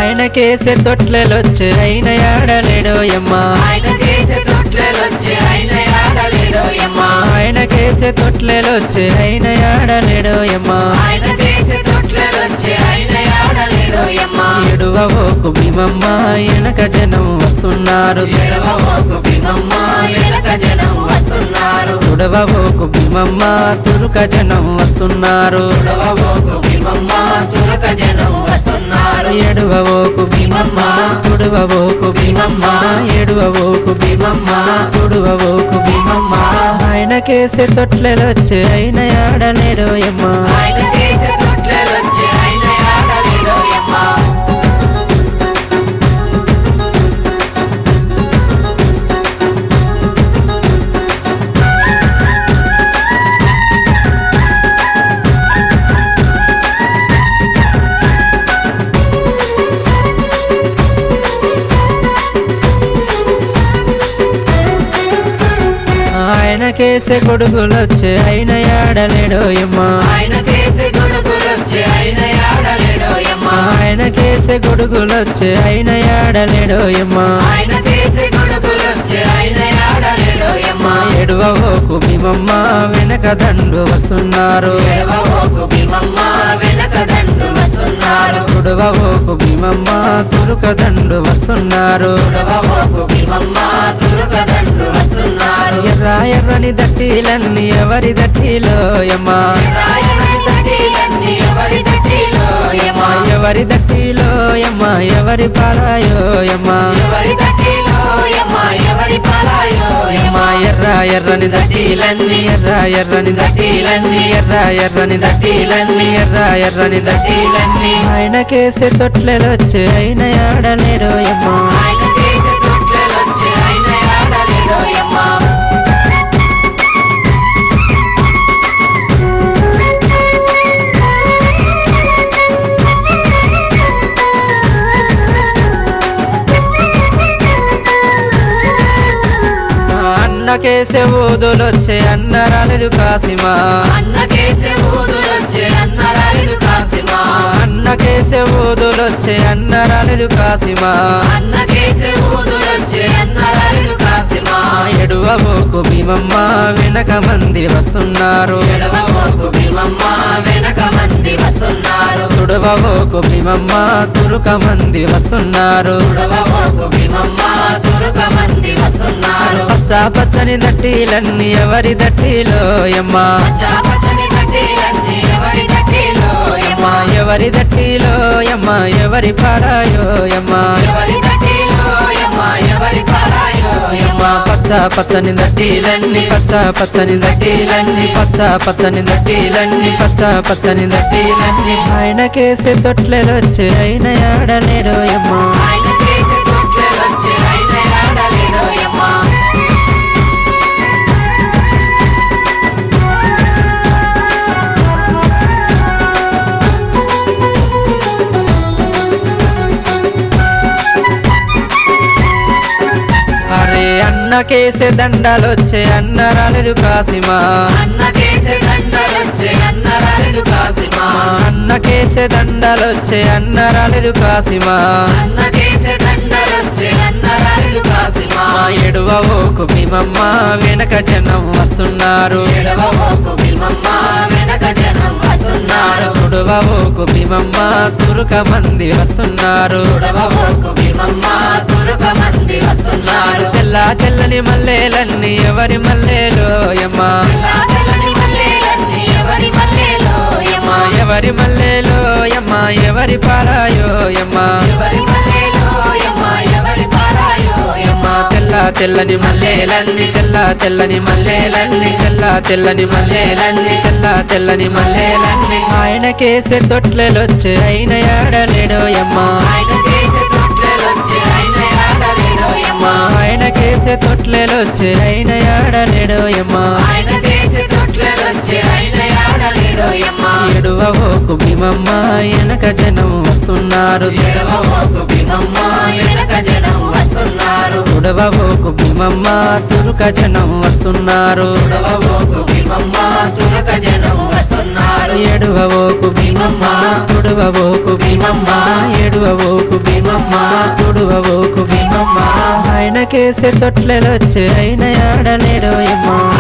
ఆయనకేసే తొట్లెలొచ్చే అయిన యాడలేడోయమ్మ ఆయనకేసే తొట్లెలొచ్చే అయిన యాడలేడోయమ్మ ఆయనకేసే తొట్లెలొచ్చే అయిన యాడలేడోయమ్మ ఆయనకేసే తొట్లెలొచ్చే అయిన యాడలేడోయమ్మ ఎడువవోకు భీమమ్మ వెనక జనం వస్తున్నారు ఎడవబోకు భీమమ్మ వెనక జనం వస్తున్నారు తుడవవోకు భీమమ్మ తురుక జనం వస్తున్నారు ఎడవబోకు భీమమ్మ తురక జనం వస్తున్నారు ఎడువవోకు భీమమ్మ తుడవవోకు భీమమ్మ ఎడువవోకు భీమమ్మ తుడవవోకు భీమమ్మ ఆయనకేసే తొట్లెలొచ్చే అయిన యాడలేడోయమ్మ ఆయనకేసే తొట్లెలొచ్చే అయిన యాడలేడోయమ్మ ఆయనకేసే గొడుగులొచ్చే అయిన యాడలేడోయమ్మ ఆయనకేసే గొడుగులొచ్చే అయిన యాడలేడోయమ్మ ఆయనకేసే గొడుగులొచ్చే అయిన యాడలేడోయమ్మ ఆయనకేసే గొడుగులొచ్చే అయిన యాడలేడోయమ్మ ఎడువవోకు భీమమ్మ వెనక దండు వస్తున్నారు ఎడవబోకు భీమమ్మ వెనక దండు వస్తున్నారు తుడవవోకు భీమమ్మ తురుక దండు వస్తున్నారు ఎడవబోకు భీమమ్మ తురుక దండు వస్తున్నారు ఎర్ర ఎర్రని దట్టిలన్నీ ఎవరి దట్టిలోయమ్మ రాయని దట్టిలన్నీ ఎవరి దట్టిలోయమ్మ ఎవరి దట్టిలోయమ్మ ఎవరి పాలాయోయమ్మ ఎవరి దట్టిలోయమ్మ ఎవరి పాలాయోయమ్మ ఎర్ర ఎర్రని దట్టిలన్నీ ఎర్ర ఎర్రని దట్టిలన్నీ ఎర్ర ఎర్రని దట్టిలన్నీ ఎర్ర ఎర్రని దట్టిలన్నీ ఆయనకేసే తొట్లెలొచ్చే అయిన యాడలేడోయమ్మ ఆయనకేసే తొట్లెలొచ్చే అయిన యాడలేడోయమ్మ అన్నకేసే ఊదులొచ్చే అన్న రాలేదు కాసిమా అన్నకేసే ఊదులొచ్చే అన్న రాలేదు కాసిమా అన్నకేసే ఊదులొచ్చే అన్న రాలేదు కాసిమా అన్నకేసే ఊదులొచ్చే అన్న రాలేదు కాసిమా ఎడువబోకు భీమమ్మ వెనక మంది వస్తున్నారు ఎడవబోకు భీమమ్మ వెనక మంది వస్తున్నారు తుడవబోకు భీమమ్మ తురుక మంది వస్తున్నారు ఎడవబోకు భీమమ్మ తురుక మంది వస్తున్నారు పచ్చ పచ్చని దట్టిలన్నీ ఎవరి దట్టిలోయమ్మ పచ్చని దట్టిలన్నీ ఎవరి దట్టిలోయమ్మ ఎవరి దట్టిలోయమ్మ ఎవరి పారాయోయమ్మ ఎవరి దట్టిలోయమ్మ ఎవరి పారాయోయమ్మ పచ్చ పచ్చని దట్టిలన్నీ పచ్చ పచ్చని దట్టిలన్నీ పచ్చ పచ్చని దట్టిలన్నీ పచ్చ పచ్చని దట్టిలన్నీ ఆయనకేసే తొట్లెలొచ్చే అయిన యాడలేడోయమ్మ ఆయనకేసే తొట్లెలొచ్చే అయిన యాడలేడోయమ్మ అరే అన్నకేసే దండాలొచ్చే అన్న రాలేదు కాసిమా అన్నకేసే దండలొచ్చే అన్న రాలేదు కాసిమా అన్నకేసే దండాలొచ్చే అన్న రాలేదు కాసిమా అన్నకేసే దండలొచ్చే అన్న రాలేదు కాసిమా ఎడువవోకు భీమమ్మ వెనక జనం వస్తున్నారు ఎడవబోకు భీమమ్మ వెనక జనం వస్తున్నారు తుడవవోకు భీమమ్మ తురుక మంది వస్తున్నారు ఎడవబోకు భీమమ్మ తురుక మంది వస్తున్నారు తెల్ల తెల్లని మల్లెలన్నీ ఎవరి మల్లెలోయమ్మ తెల్లని మల్లెలన్నీ ఎవరి మల్లెలోయమ్మ ఎవరి మల్లెలోయమ్మ ఎవరి పారాయోయమ్మ ఎవరి మల్లెలోయమ్మ ఎవరి పారాయోయమ్మ తెల్ల తెల్లని మల్లెలన్నీ తెల్ల తెల్లని మల్లెలన్నీ తెల్ల తెల్లని మల్లెలన్నీ తెల్ల తెల్లని మల్లెలన్నీ ఆయనకేసే తొట్లెలొచ్చే అయిన యాడలేడోయమ్మ ఆయనకేసే తొట్లెలొచ్చే అయిన యాడలేడోయమ్మ ఆయనకేసే తొట్లెలొచ్చే అయిన యాడలేడోయమ్మ ఆయనకేసే తొట్లెలొచ్చే అయిన యాడలేడోయమ్మ ఎడువవోకు భీమమ్మ వెనక జనం వస్తున్నారు ఎడవబోకు భీమమ్మ వెనక జనం వస్తున్నారు తుడవబోకు భీమమ్మ తురుక జనం వస్తున్నారు ఎడవబోకు భీమమ్మ తురక జనం వస్తున్నారు ఎడువవోకు భీమమ్మ తుడువవోకు భీమమ్మ ఎడువవోకు భీమమ్మ తుడువవోకు భీమమ్మ ఆయన కేసే తొట్లెలొచ్చే అయిన ఆడలేడోయమ్మ